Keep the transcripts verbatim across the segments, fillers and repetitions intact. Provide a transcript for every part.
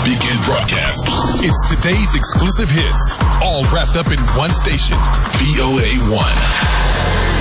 weekend broadcast. It's today's exclusive hits, all wrapped up in one station, V O A one.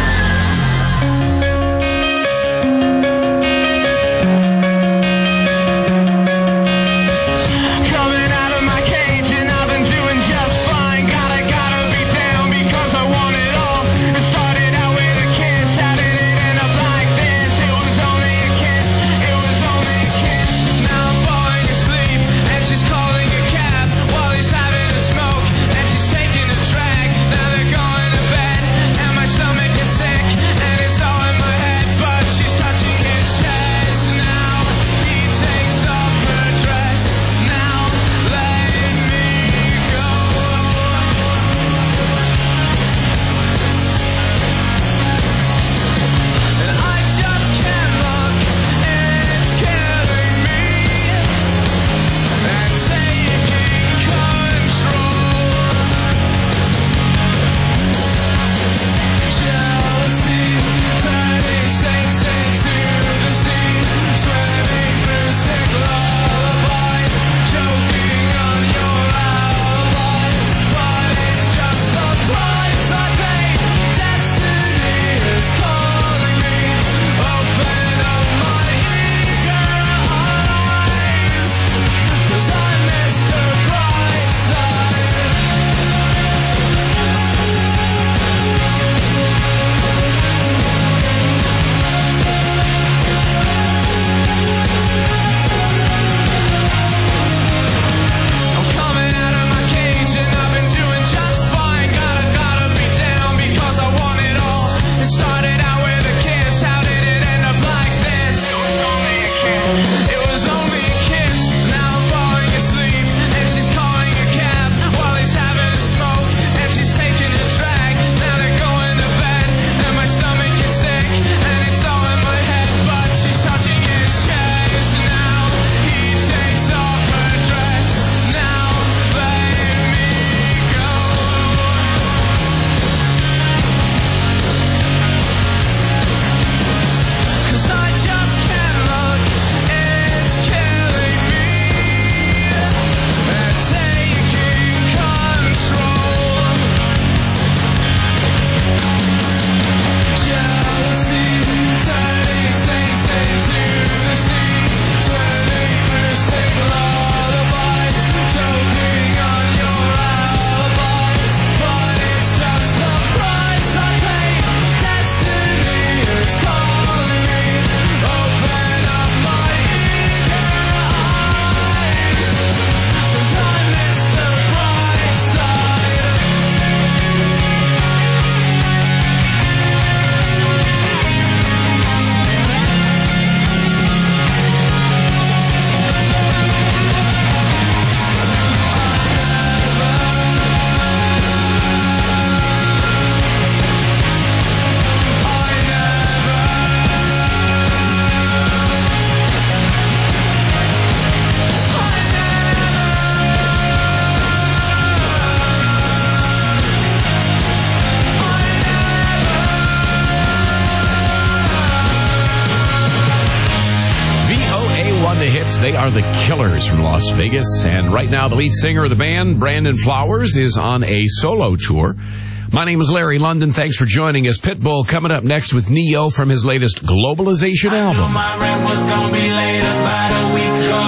They are the Killers from Las Vegas, and right now the lead singer of the band, Brandon Flowers, is on a solo tour. My name is Larry London. Thanks for joining us. Pitbull coming up next with Neo from his latest Globalization I album. knew my rent was gonna be late about a week ago.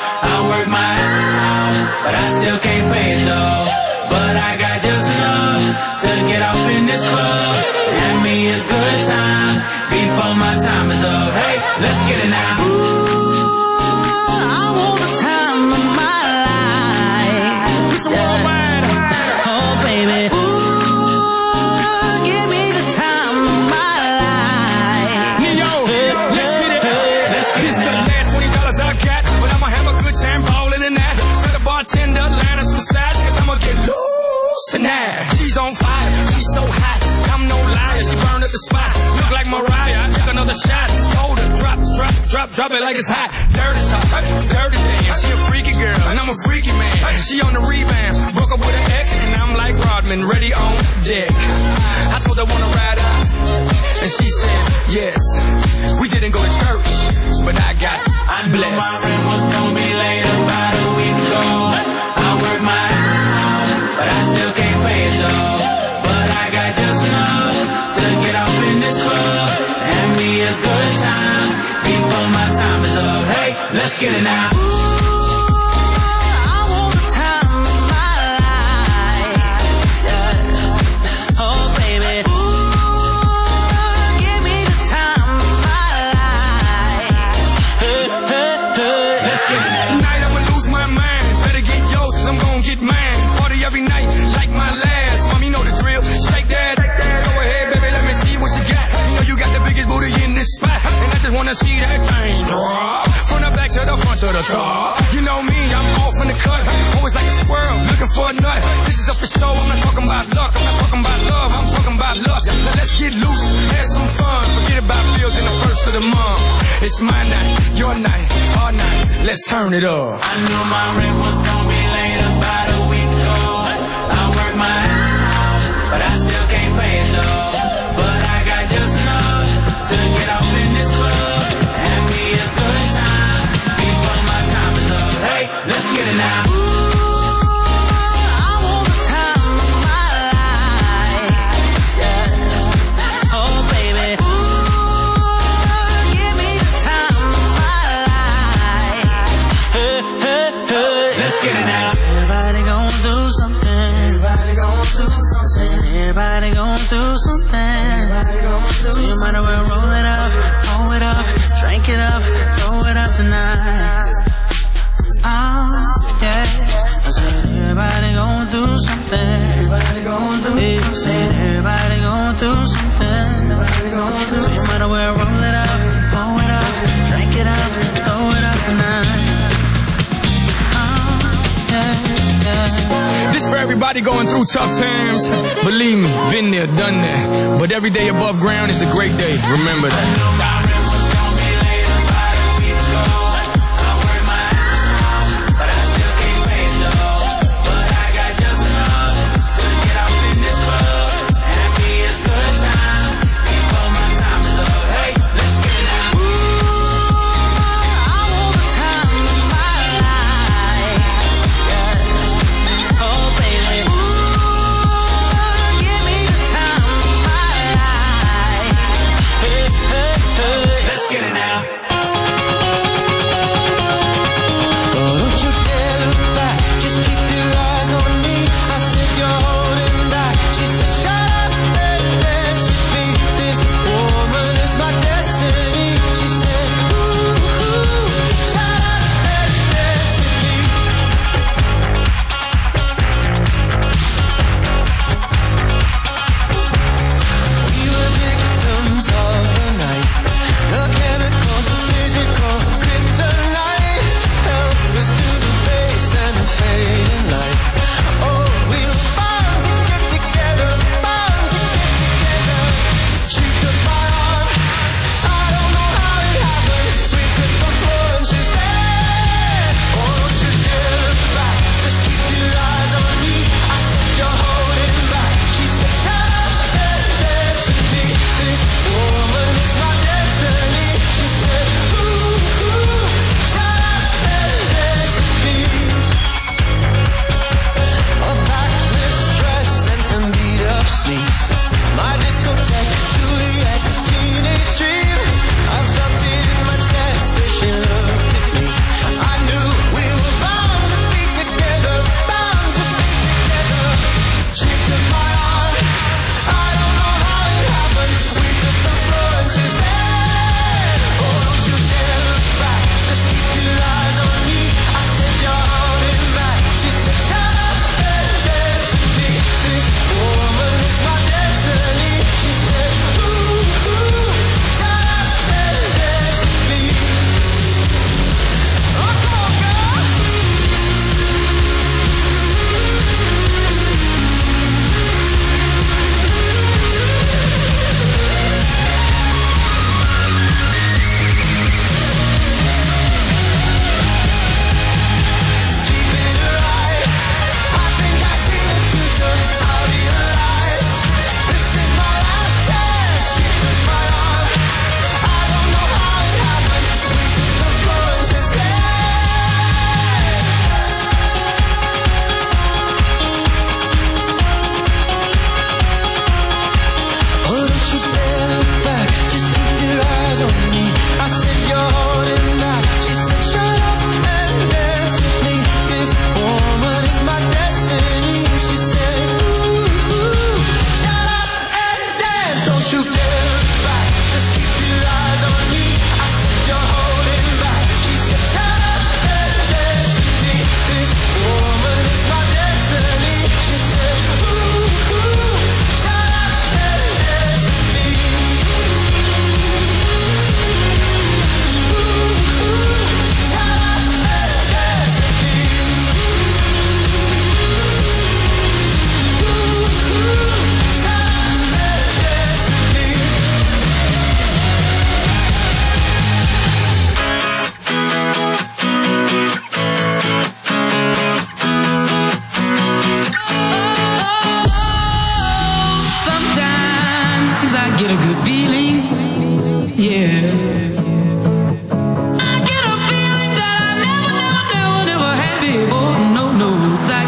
I work my ass off, but I still can't pay it though. But I got just enough to get off in this club. Have me a good time before my time is up. Hey, let's get it now. Ooh. Bartender, line some sides, cause I'ma get loose tonight. She's on fire, she's so hot, I'm no liar, she burned up the spot. Look like Mariah, I took another shot. Hold her, drop, drop, drop, drop it like it's hot. Dirty talk, dirty dance, she a freaky girl, and I'm a freaky man. She on the rebound, broke up with an ex, and I'm like Rodman, ready on deck. I told her wanna ride out, and she said yes. We didn't go to church, but I got I knew blessed. my rent was gonna be late about a week ago. Let's get it now. Wanna see that thing drop from the back to the front to the top. You know me, I'm off in the cut, always like a squirrel looking for a nut. This is up for show. I'm not talking about luck, I'm not talking about love, I'm talking about lust. Now let's get loose, have some fun. Forget about bills in the first of the month. It's my night, your night, our night. Let's turn it up. I knew my rent was gonna be late about a week ago. I worked my ass, but I still can't pay it though. But I got just enough to get off in this club. Let's get it now. Ooh, I want the time of my life. Yeah. Oh, baby. Ooh, give me the time of my life. Hey, hey, hey. Let's get it now. Everybody gon' do something. Everybody gon' do something. Everybody gon' do something. Everybody gon' do so you might as well roll it up, roll it up, drink it up, throw it up tonight. Oh, yeah. I said everybody gon' do something. Everybody gon' do yeah, something. Said everybody gon' do something. Everybody gon' do so you might as well roll it up, pull it up, drink it up, throw it up tonight. Oh, yeah, yeah. This for everybody going through tough times. Believe me, been there, done that. But every day above ground is a great day. Remember that. Hey,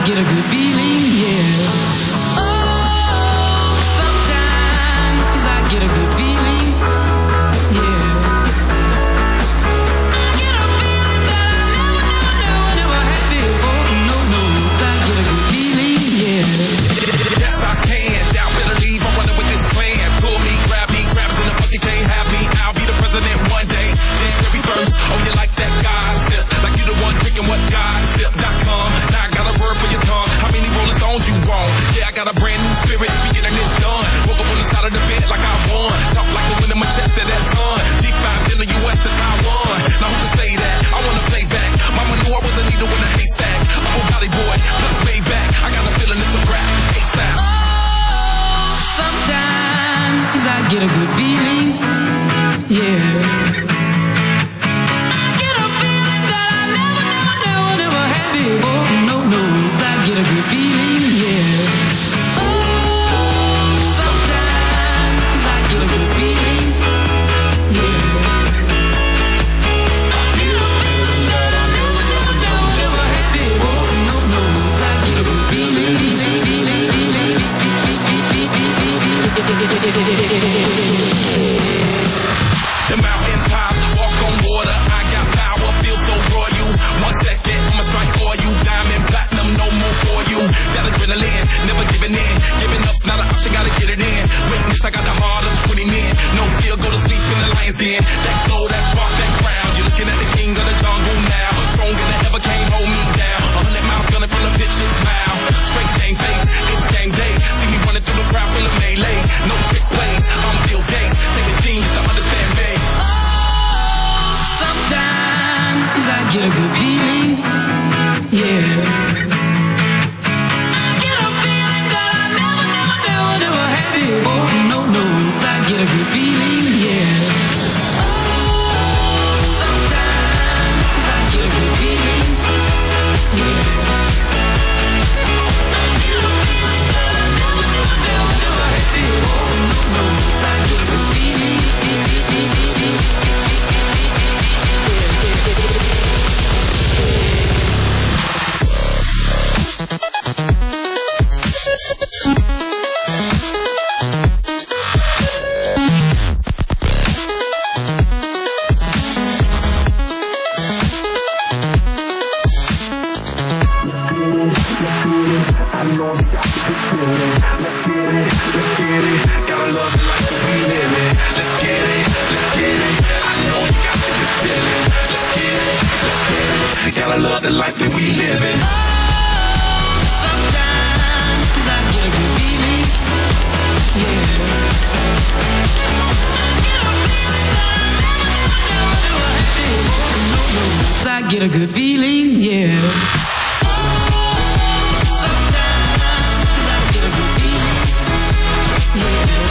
get a good feeling, yeah. Oh, sometimes I get a good feeling, yeah. I get a feeling that I never, never, never had before. No, no, I get a good feeling, yeah. Yes, I can. Doubt, better leave. I'm running with this plan. Pull me, grab me, grab it in the fuck you can't have me. I'll be the president one day. January first. Oh, you like that gossip? Like you the one drinking what gossip dot com. Now I got a word for your tongue. How many Rolling Stones you want? Yeah, I got a brand new spirit. We getting this done. Woke up on the side of the bed like I won. Talk like the wind in my chest to that sun. G five in the U S to Taiwan. Now who can say that? I wanna play back. Mama knew I was a needle in a haystack. I'm a body boy, plus way back. I got a feeling it's a rap. ASAP. Oh, sometimes I get a good feeling, yeah. Get a feeling that I never, never, never, never had before. No, no, I get a good feeling, yeah. Oh, sometimes I get a good feeling, yeah. I get a feeling that I never, never, never, never had before. No, no, I get a good feeling, feeling, feeling, feeling. The mountain top, walk on water. I got power, feel so royal. One second, I'ma strike for you. Diamond, platinum, no more for you. That adrenaline, never giving in. Giving up's not an option, gotta get it in. Witness, I got the heart of twenty men. No fear, go to sleep in the lion's den. That glow, that spark, that crown. You're looking at the king of the jungle now. Stronger than ever, can't hold me down. A hundred miles gunning from the pitcher's mouth. Straight game face, it's game day. See me running through the crowd, feel a melee. No trick plays, I'm Bill Gates. Take a genius to understand me. Sometimes I get a good feeling, yeah. I get a feeling that I never, never, never, never had before. No, no, I get a good feeling, yeah. Oh, sometimes I get a good feeling, yeah. I get a feeling that I never, never, never, never had before. No, no, I get a good feeling, feeling, feeling, feeling. Gotta love the life that we live in. Oh, sometimes I get a good feeling, yeah. I get a good feeling, yeah. Oh, sometimes I get a good feeling, yeah.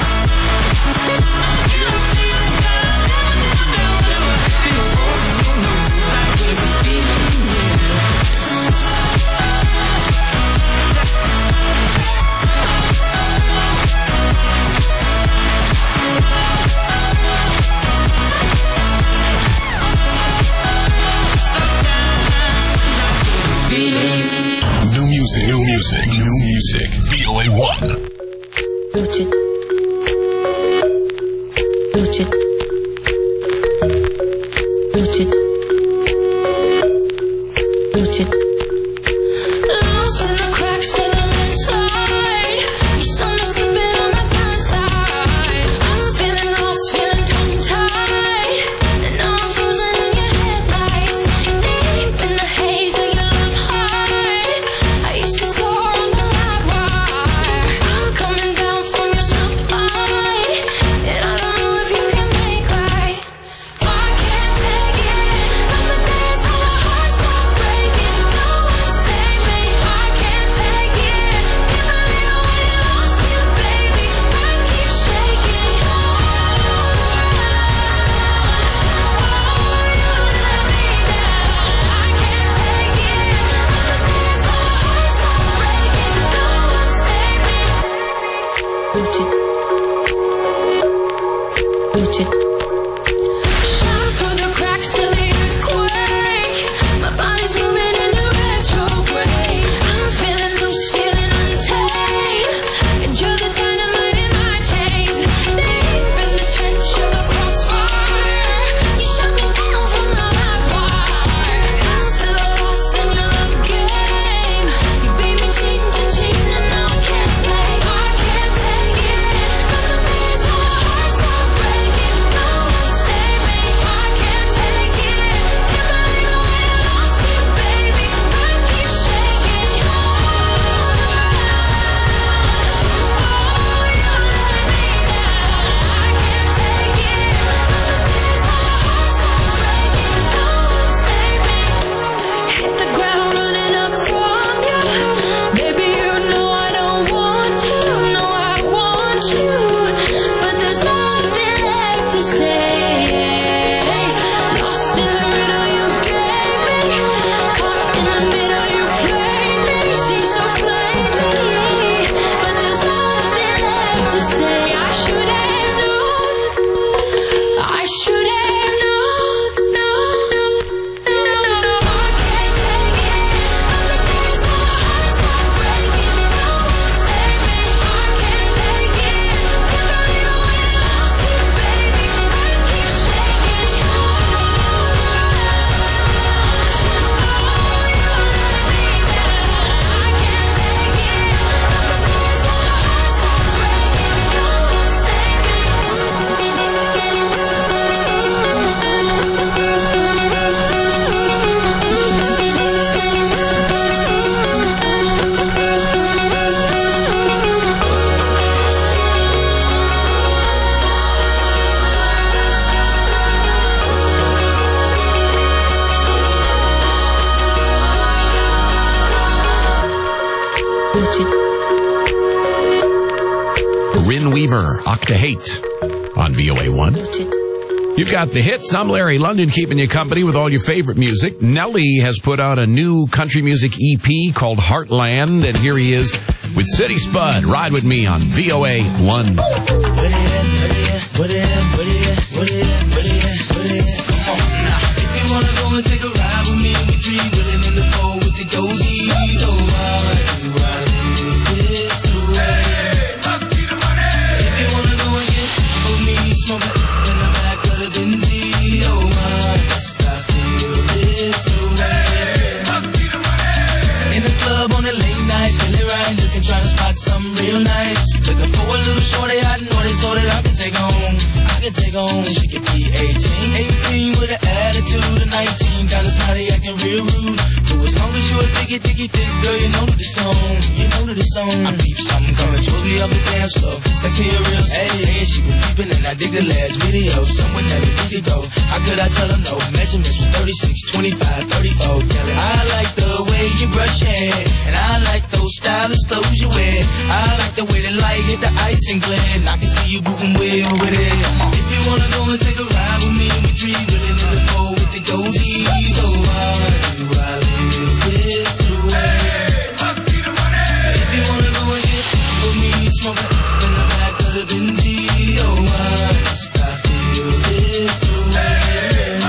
I get a feeling that I never, never, never, never had before. I get a good feeling, yeah. New music, new music, new music. V O A one. Watch it. Watch it. Watch it. Watch it. Lost in the cracks of the landslide. You saw me sleeping on my blind side. I'm feeling lost, feeling tongue-tied. And now I'm frozen in your headlights. Deep in the haze of your love high. I used to soar on the live wire. I'm coming down from your supply. And I don't know if you can make right. I can't take it. From the days when my heart stopped breaking. No one save me. I can't take it. Can't believe when I lost you, baby. Earth keeps shaking. Oh, you let me down. I can't take it. From the days when my heart stopped breaking. No one save me. Watch it. Watch it. Shine through the cracks of the earthquake. My body's moving in a retrograde. I'm Rin Weaver, Octahate on V O A one. You've got the hits. I'm Larry London, keeping you company with all your favorite music. Nelly has put out a new country music E P called Heartland, and here he is with City Spud. Ride with me on V O A one. If you wanna go and take a ride with me, we three willing in the four with the dozies. Oh, ride, ride this way. If you wanna go and get with me, smoke it in the back of the Benzie. Oh, my, must I feel this way? In the club on a late night, feeling right, looking, trying to spot something real nice. Looking for a little shorty, I know they so that I can take home. I can take home, she could be eighteen. eighteen with an attitude of nineteen, kinda snotty, acting real rude. But as long as you a diggy, diggy, thick girl, you know that it's on. You know that it's on. I peep something coming towards me up the dance floor. Sexy and real steady, hey, she was peeping and I dig the last video. Someone that we could go. How could I tell her no? Measurements was thirty-six, twenty-five, thirty-four. I like the way you brush your hair, and I like those stylish clothes you wear. I like the way the light hit the ice and glare. I can see you moving well with it. If you wanna go and take a ride with me, we three willing in the four with the dozies. Oh, why do I live this way? If you wanna go and get with me, smoke it in the back of the Benzie. Oh, why must I feel this way?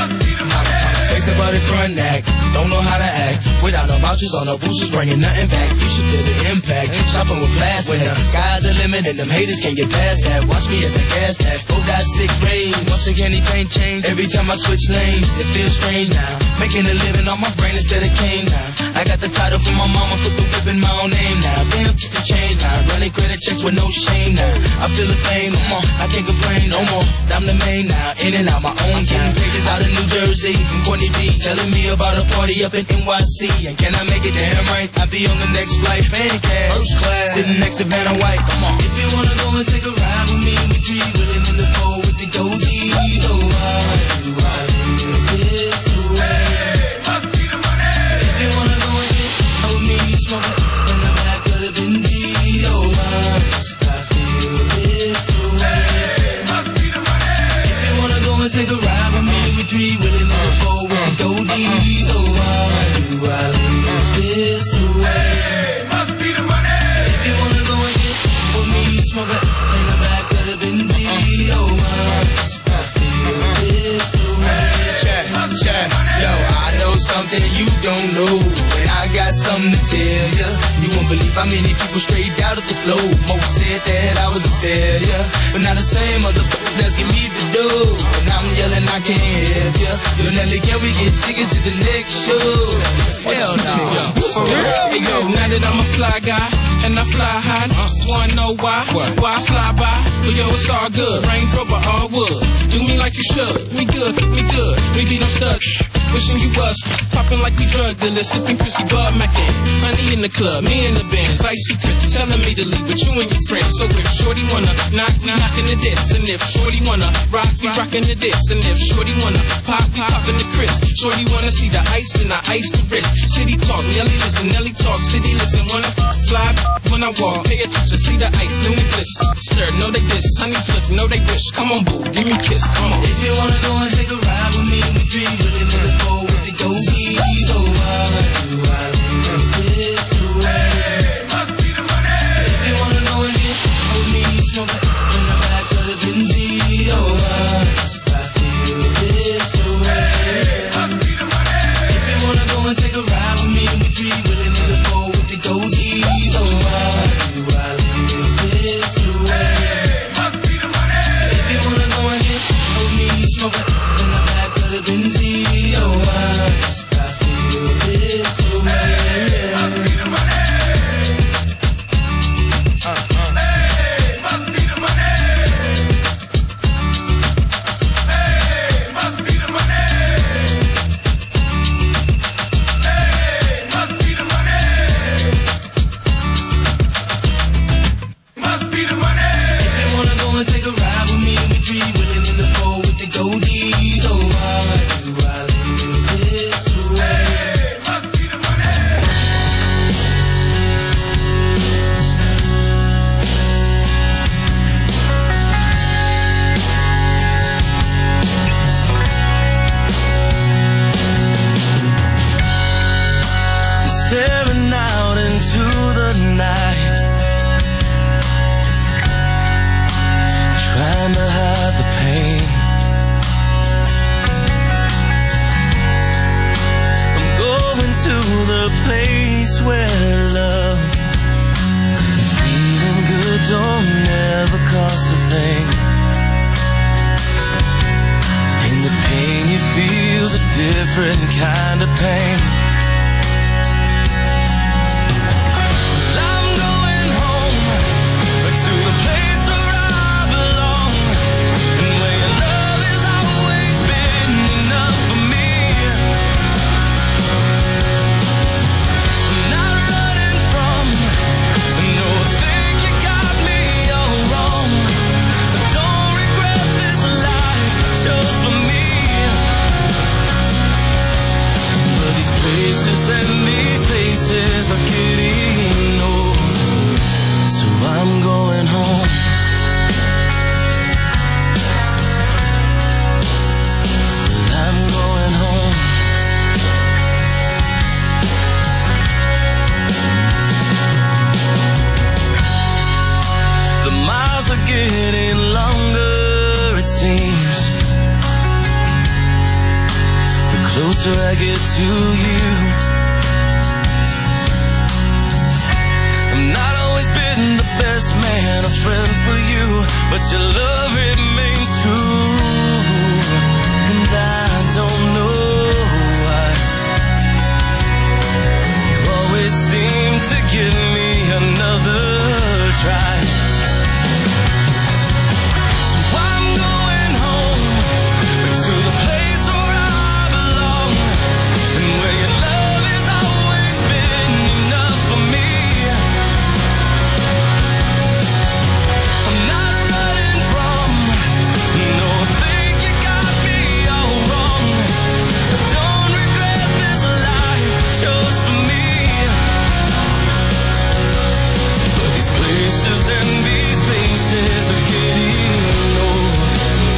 Face about it front act, don't know how to act. Without no vouchers on no boosters, bringing nothing back. You should feel the impact. Shopping with plastic. When the sky's the limit and them haters can't get past that. Watch me as I gas that. four point six range. Once again, anything change. Every time I switch lanes, it feels strange now. Making a living on my brain instead of cane now. I got the title from my mama, put the whip in my own name now. Damn, get the change now. Running credit checks with no shame now. I feel the fame, no more. I can't complain no more. I'm the main now. In and out my own time. Pages out of New Jersey from Courtney B. Telling me about a party up in N Y C. And can I make it damn right? I'll be on the next flight, paying cash, first class, sitting next to Vanna White. Come on. If you wanna go and take a ride with me, we three willing in the four with the dozies. Oh, why do I live this way? If you wanna go and get with me, smoke it in the back of the Benzie. Oh, why must I feel this way? If you wanna go and take a ride with me, we three willing in the four with the dozies. Oh, why do I live this way? Must be the money. If you wanna go and get with me, smoke it in the back of the Benzie. Oh, why must I feel this way? Check, check. Yo, I know something you don't know, and I got something to tell ya. You won't believe how many people straight out of the flow. Most said that I was a failure, but now the same motherfuckers asking me to do, and I'm yelling I can't help ya. Yo, Nelly, can we get tickets to the next show? Hell no. For real? Hey, yo, now that I'm a fly guy and I fly high, wanna know why? Why I fly by? But yo, it's all good. Range Rover, all wood. Do me like you should. We good, we good. We be no studs. Wishing you was popping like we drug dealers, sipping Chrissy Bud Mackin. Honey in the club, me in the bands, icy Chris telling me to leave with you and your friends. So if Shorty wanna knock, we knockin' the diss, and if Shorty wanna rock, we rockin' the diss, and if Shorty wanna pop, we poppin' the Chris. Shorty wanna see the ice, then I ice the wrist. City talk, Nelly listen, Nelly talk, city listen. Wanna fly when I walk, pay attention, see the ice in the bliss. Stir, know they diss, honey's look, know they wish. Come on, boo, give me a kiss, come on. If you wanna go and take a ride with me, we three willing in the four with the dozies. Oh, why do I live this way? Must be the money. If you wanna go and get with me, smoke it in the back of the Benzie. Oh, why must I feel this way? Must be the money. If you wanna go and take a ride with me, we three willing in the four with the dozies. Oh, why do I live this way? Must be the money. If you wanna go and get with me, smoke it in the back of the Benzie. Oh, why must I feel this way? Must be the money. Uh, uh. Hey, must be the money. Hey, must be the money. Hey, must be the money. Must be the money. If you wanna go and take a ride with me, we three willing in the four with the goldies. Oh, why do I staring out into the night, trying to hide the pain. I'm going to the place where love and feeling good don't never cost a thing. And the pain you feel's a different kind of pain. And these places are getting old, so I'm going home. I'm going home. The miles are getting longer, it seems. The closer I get to you, not always been the best man, a friend for you, but your love remains true. And I don't know why you always seem to give me another try. So I'm going home to the place where I belong, and where your love has always been enough for me. And these places are getting old.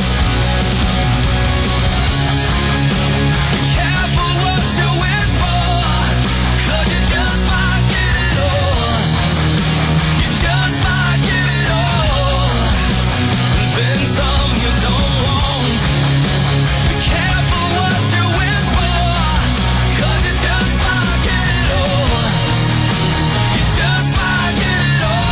Be careful what you wish for, 'cause you just might get it all. You just might get it all, and then some you don't want. Be careful what you wish for, 'cause you just might get it all. You just might get it all.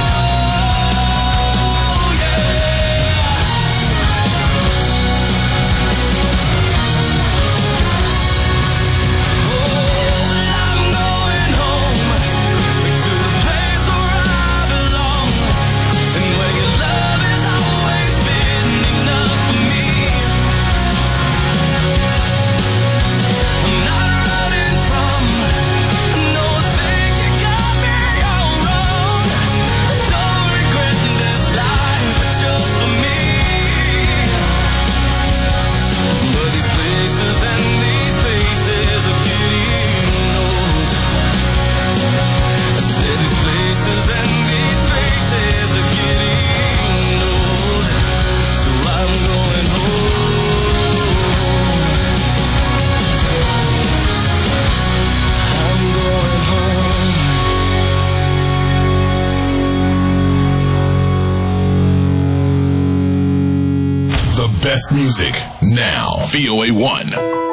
Best music now. V O A one.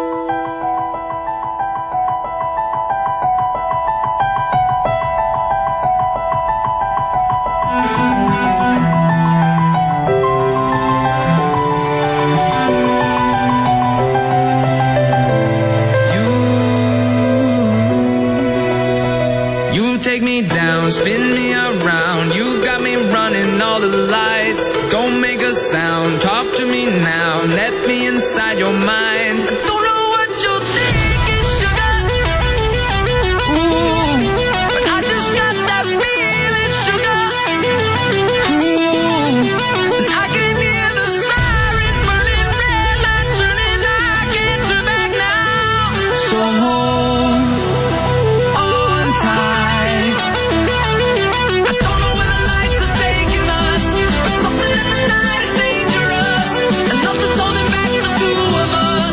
You, you take me down, spin me around. You got me running all the lights. Don't make a sound, talk to me now, let me inside your mind. I don't know what you're thinking, sugar. Ooh, but I just got that feeling, sugar. Ooh, and I can hear the sirens burning, red lights turning, I can't turn back now. So hold on tight. I don't know where the lights are taking us, but something in the night is dangerous, and nothing's holding back the two of us.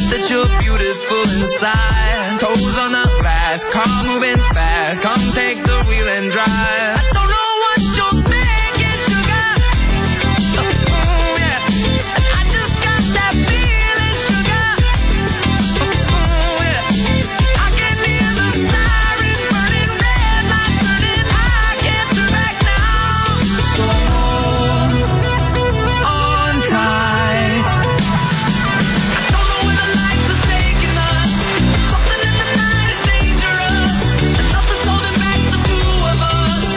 that you're beautiful inside. Toes on the glass, car moving fast. Come take the wheel and drive. I don't know what you're thinking, sugar. Oh, yeah. I just got that feeling, sugar. Oh, yeah. I can hear the sirens burning, red lights turning. I can't turn back now. So hold on tight. I don't know where the lights are taking us. Something in the night is dangerous. And nothing's holding back the two of us.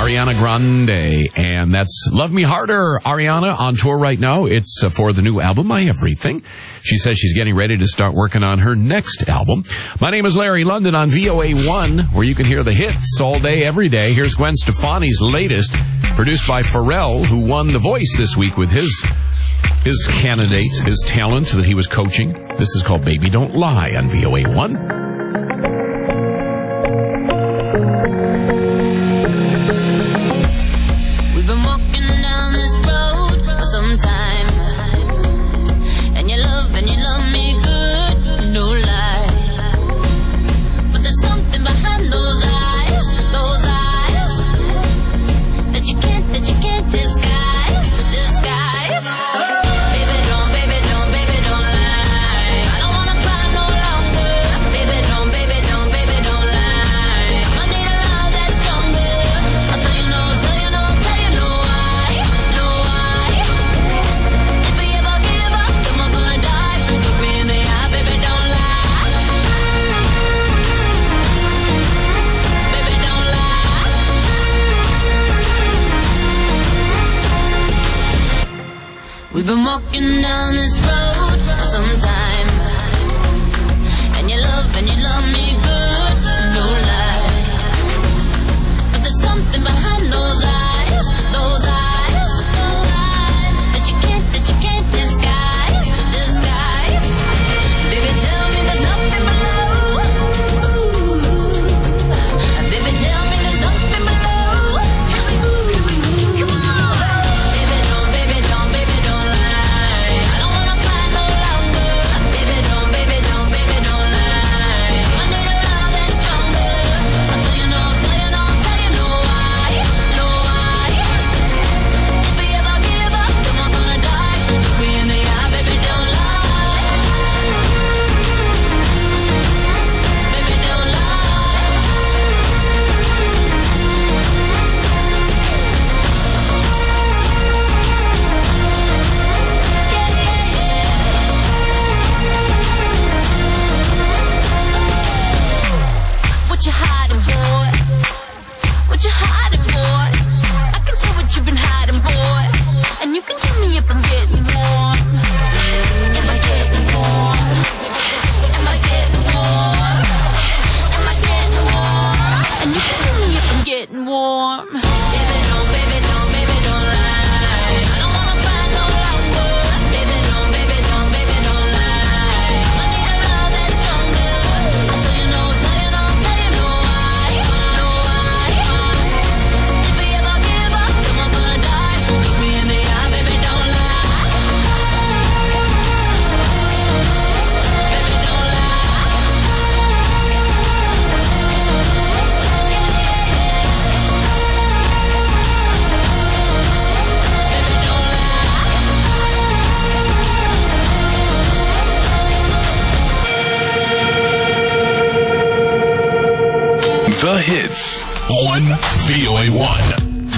Ariana Grande, and that's Love Me Harder. Ariana on tour right now. It's uh, for the new album, My Everything. She says she's getting ready to start working on her next album. My name is Larry London on V O A one, where you can hear the hits all day, every day. Here's Gwen Stefani's latest, produced by Pharrell, who won The Voice this week with his his candidate, his talent that he was coaching. This is called Baby Don't Lie on V O A one. We've been walking down this road for some time, and you love and you love me good, no lie. But there's something behind those eyes, those eyes, those eyes that you can't, that you can't disguise, disguise. Baby, tell me there's nothing below. Baby, tell me there's nothing below. Come on, baby, don't, baby, don't, baby, don't. The hits on V O A one.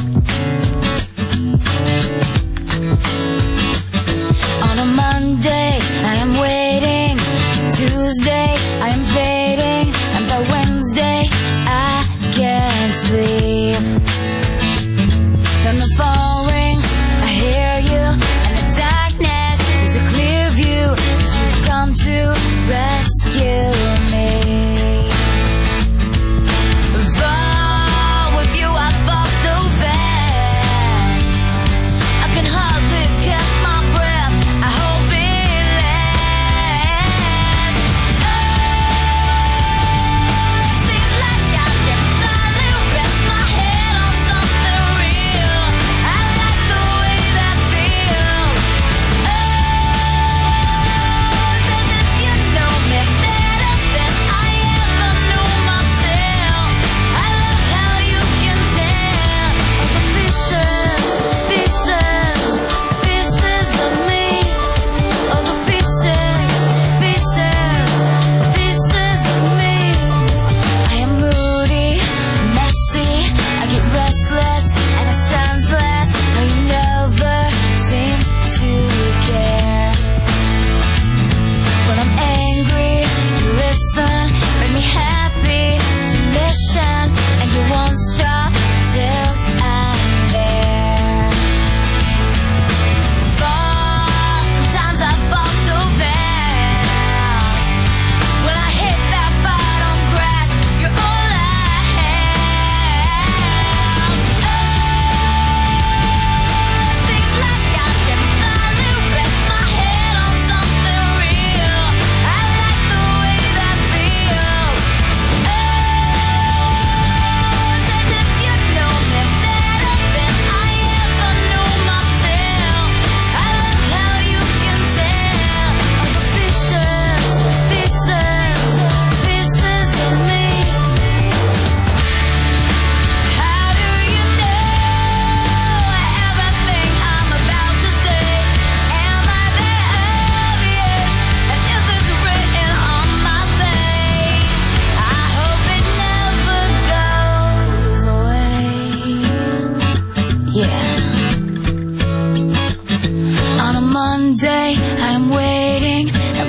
On a Monday, I am waiting. Tuesday, I am fading. And by Wednesday, I can't sleep. Then the phone rings, I hear you. And the darkness is a clear view. 'Cause you've come to rescue me. Fall with you, I fall so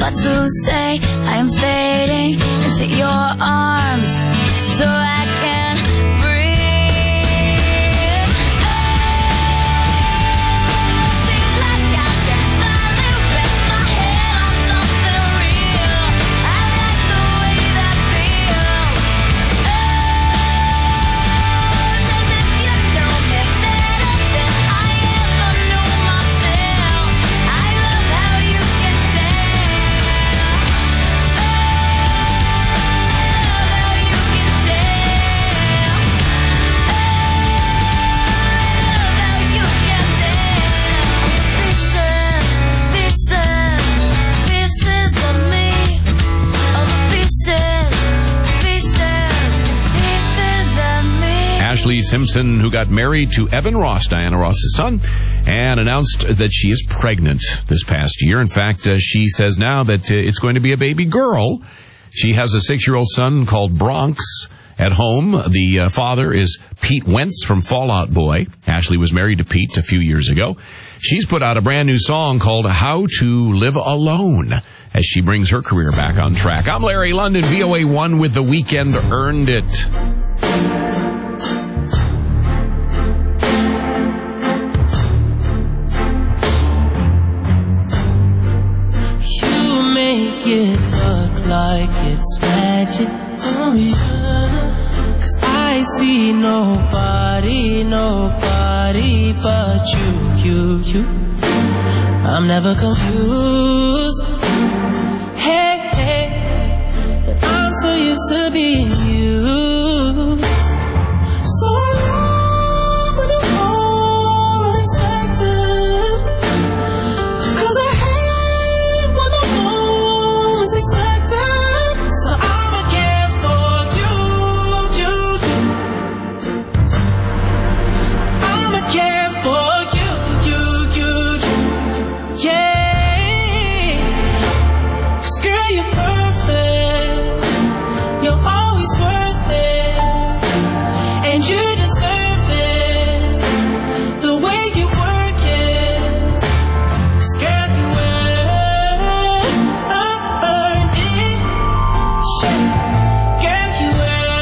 got to stay. I am fading into your arms so I can breathe. Oh, seems like I can finally rest my head on something real. I like the way that feels. Oh, as if you know me better than I ever knew myself. I love how you can tell. Ashley Simpson, who got married to Evan Ross, Diana Ross's son, and announced that she is pregnant this past year. In fact, uh, she says now that uh, it's going to be a baby girl. She has a six-year-old son called Bronx at home. The uh, father is Pete Wentz from Fall Out Boy. Ashley was married to Pete a few years ago. She's put out a brand new song called How to Live Alone as she brings her career back on track. I'm Larry London, V O A one with The Weekend Earned It. It look like it's magic, oh yeah. Cause I see nobody, nobody but you, you, you. I'm never confused. Hey, hey, and I'm so used to being used. So I love when you call unexpected. Cause I hate when the moment's expected. So I'ma care for you, you, you. I'ma care for you, you, you, you. Yeah. Cause girl, you're perfect. You're always worth it. And you deserve it. The way you work it. Cause girl, you earned it. Shit. Girl, you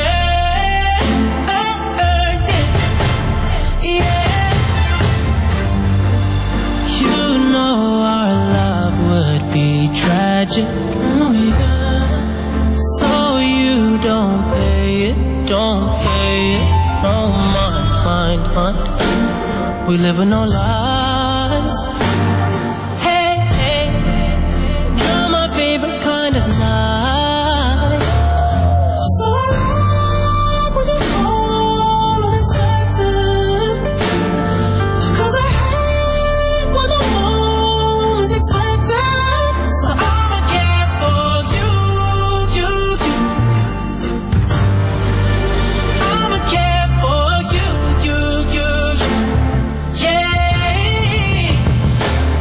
earned it. Yeah. You know our love would be tragic. Oh yeah. So you don't pay it, don't pay it. Oh mind, mind, mind. We live in no lies. Hey, hey, you're my favorite kind of night. So I love when you call unexpected. Cause I hate when the moment's expected. So I'ma care for you, you, you. I'ma care for you, you, you, you. Yeah.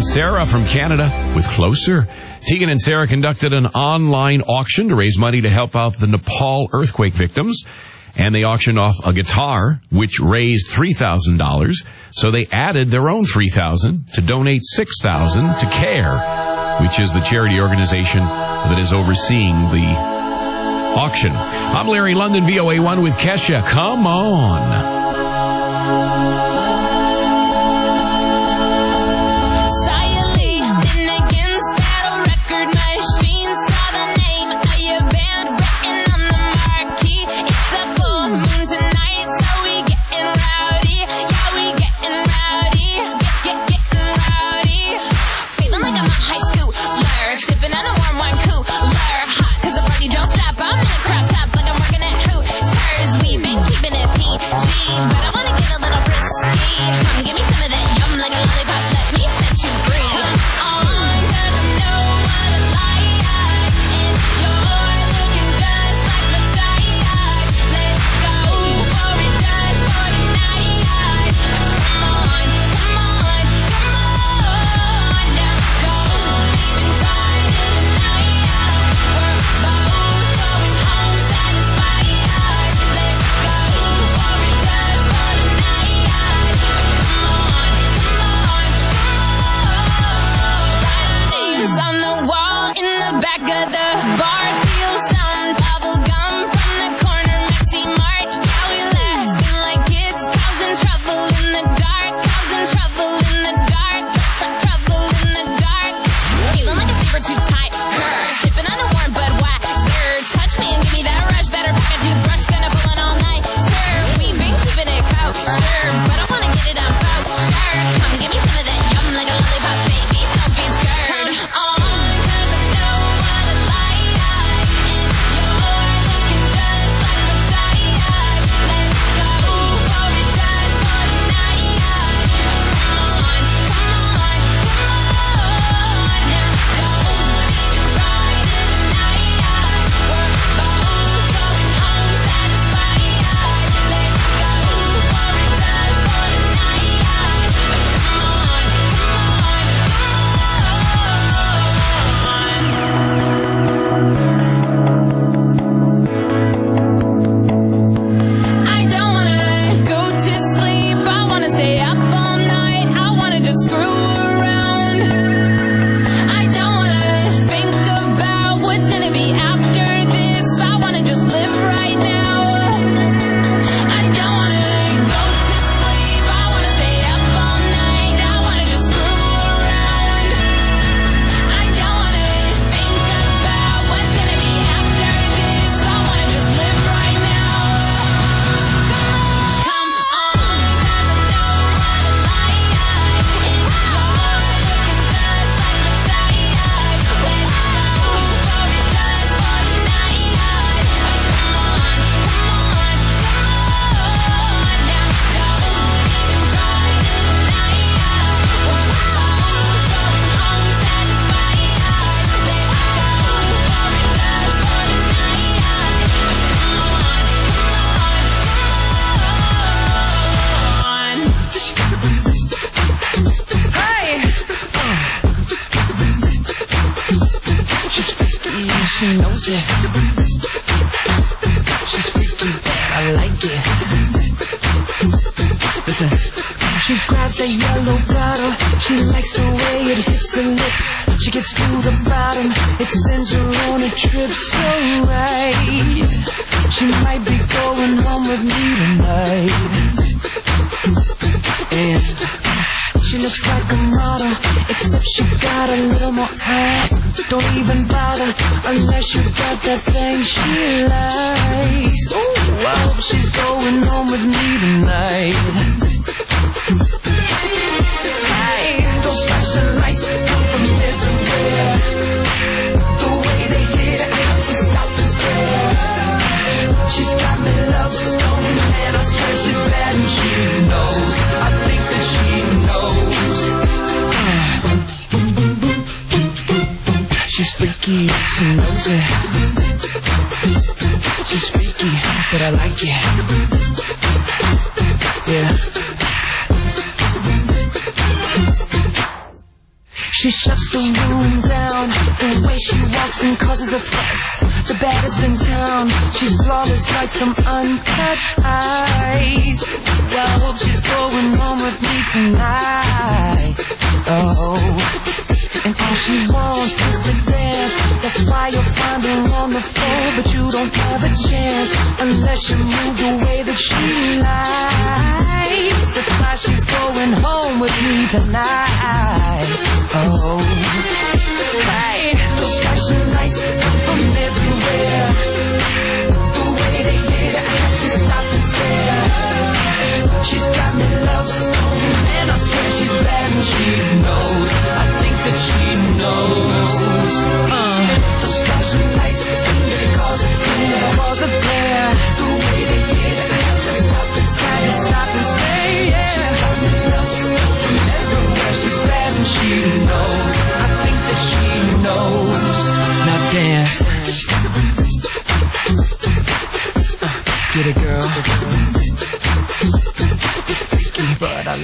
Sarah from Canada with Closer. Tegan and Sarah conducted an online auction to raise money to help out the Nepal earthquake victims. And they auctioned off a guitar, which raised three thousand dollars. So they added their own three thousand dollars to donate six thousand dollars to CARE, which is the charity organization that is overseeing the auction. I'm Larry London, V O A one with Kesha. Come on. She knows it. She's freaky, I like it. Listen. She grabs that yellow bottle. She likes the way it hits her lips. She gets to the bottom. It sends her on a trip so right. She might be going home with me tonight. And she looks like a model, except she got a little more time. Don't even bother unless you got that thing she likes. Ooh, I hope she's going home with me tonight. Hey, those flashing lights come from everywhere. The way they hit, I have to stop and stare. She's got me love stone, and I swear she's bad and she knows. I think that she knows. She's freaky, she knows it. She's freaky, but I like it. Yeah. She shuts the room down. The way she walks and causes a fuss. The baddest in town. She's flawless like some uncut ice. I hope she's going home with me tonight. Oh, and all she wants is to dance. That's why you'll find her on the floor, but you don't have a chance unless you move the way that she likes. That's why she's going home with me tonight. Oh, hey, those flashing lights come from everywhere. The way they hit, I have to stop and stare. She's got me love stone, and I swear she's bad and she